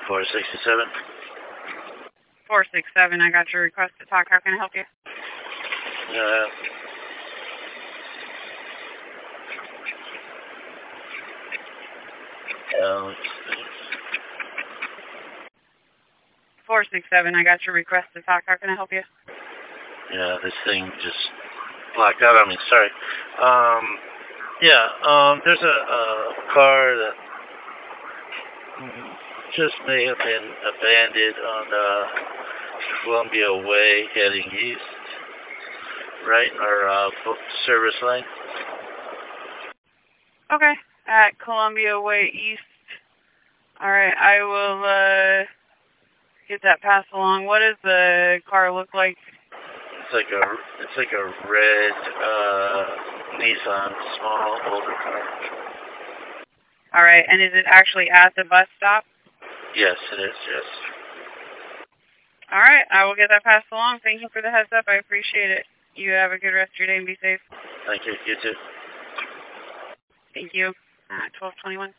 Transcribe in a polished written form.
467. 467, I got your request to talk. How can I help you? Uh, 467, I got your request to talk. How can I help you? yeah, this thing just blacked out on me. Sorry. There's a car that just may have been abandoned on Columbia Way heading east, right in our service lane. Okay, at Columbia Way East. All right, I will get that passed along. What does the car look like? It's like a red Nissan, small, older car. All right, and is it actually at the bus stop? Yes, it is, yes. All right, I will get that passed along. Thank you for the heads up. I appreciate it. You have a good rest of your day and be safe. Thank you. You too. Thank you. 1221.